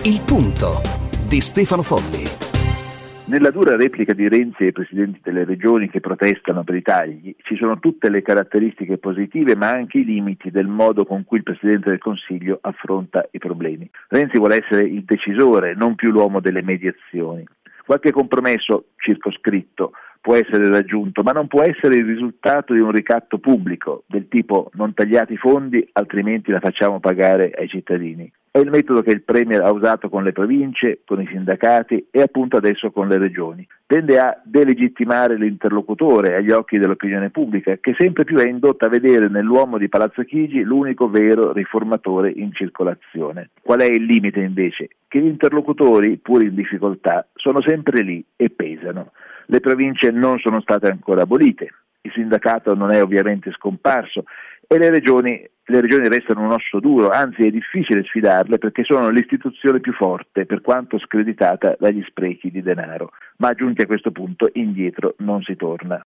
Il punto di Stefano Folli. Nella dura replica di Renzi ai presidenti delle regioni che protestano per i tagli ci sono tutte le caratteristiche positive ma anche i limiti del modo con cui il Presidente del Consiglio affronta i problemi. Renzi vuole essere il decisore, non più l'uomo delle mediazioni. Qualche compromesso circoscritto può essere raggiunto, ma non può essere il risultato di un ricatto pubblico, del tipo non tagliate i fondi altrimenti la facciamo pagare ai cittadini. È il metodo che il Premier ha usato con le province, con i sindacati e appunto adesso con le regioni. Tende a delegittimare l'interlocutore agli occhi dell'opinione pubblica, che sempre più è indotta a vedere nell'uomo di Palazzo Chigi l'unico vero riformatore in circolazione. Qual è il limite invece? Che gli interlocutori, pur in difficoltà, sono sempre lì e pesano. Le province non sono state ancora abolite, il sindacato non è ovviamente scomparso e le regioni restano un osso duro, anzi è difficile sfidarle perché sono l'istituzione più forte per quanto screditata dagli sprechi di denaro. Ma giunti a questo punto indietro non si torna.